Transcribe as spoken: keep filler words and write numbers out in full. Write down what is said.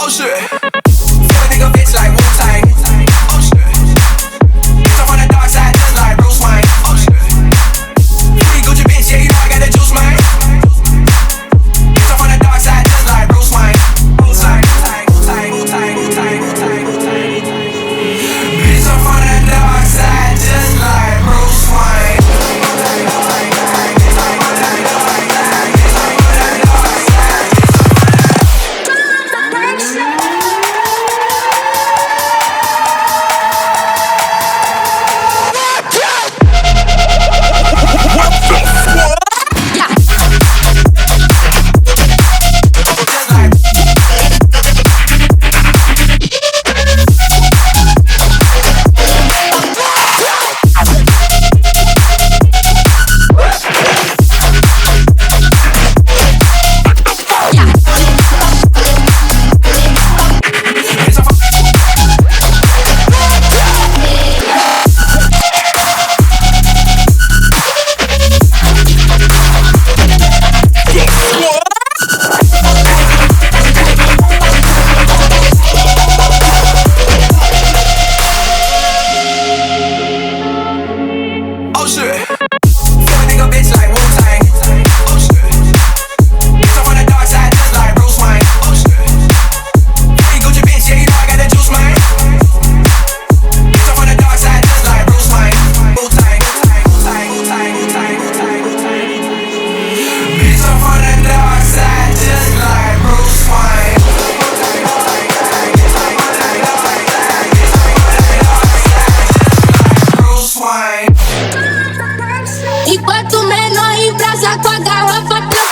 Oh shit. Feel a nigga bitch like Wu-Tang. Oh shit. Bitch, I'm on the dark side just like Bruce Wayne. Oh shit. Free Gucci bitch, yeah, you know I got the juice, man. Bitch, I'm on the dark side just like Bruce Wayne. Wu-Tang, Wu-Tang, Wu-Tang, Wu-Tang, Wu-Tang, Wu-Tang. Bitch, I'm on the dark side just like Bruce Wayne. Oh shit. Feel a nigga bitch like Wu-Tang. Oh shit. Bitch, I'm on the dark side just like Bruce Wayne. Oh shit. Free Gucci bitch, yeah, you know I got the juice, man. Bitch, I'm on the dark side just like Bruce Wayne. Wu-Tang, Wu-Tang, Wu-Tang, Wu-Tang, Wu-Tang, Wu-Tang. Bitch, I'm on the dark side just like Bruce Wayne. Bruce Wayne. E quanto menor embrasa com a garrafa.